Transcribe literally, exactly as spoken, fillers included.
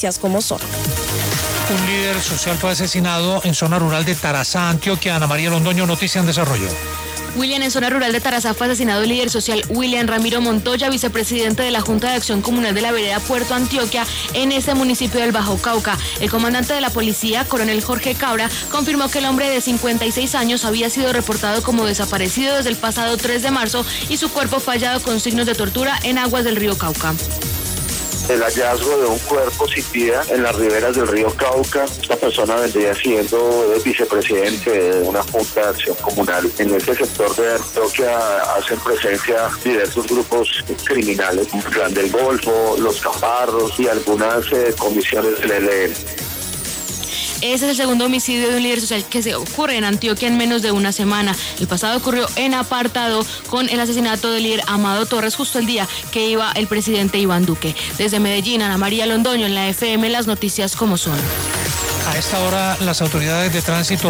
como son. Un líder social fue asesinado en zona rural de Tarazá, Antioquia. Ana María Londoño, noticia en desarrollo. William, en zona rural de Tarazá fue asesinado el líder social William Ramiro Montoya, vicepresidente de la Junta de Acción Comunal de la Vereda Puerto Antioquia, en ese municipio del Bajo Cauca. El comandante de la policía, coronel Jorge Cabra, confirmó que el hombre de cincuenta y seis años había sido reportado como desaparecido desde el pasado tres de marzo y su cuerpo fue hallado con signos de tortura en aguas del río Cauca. El hallazgo de un cuerpo sin vida en las riberas del río Cauca. Esta persona vendría siendo el vicepresidente de una junta de acción comunal. En este sector de Antioquia hacen presencia diversos grupos criminales, el Clan del Golfo, los Caparros y algunas eh, comisiones del E L N. Ese es el segundo homicidio de un líder social que se ocurre en Antioquia en menos de una semana. El pasado ocurrió en Apartado con el asesinato del líder Amado Torres justo el día que iba el presidente Iván Duque. Desde Medellín, Ana María Londoño en la F M, las noticias como son. A esta hora las autoridades de tránsito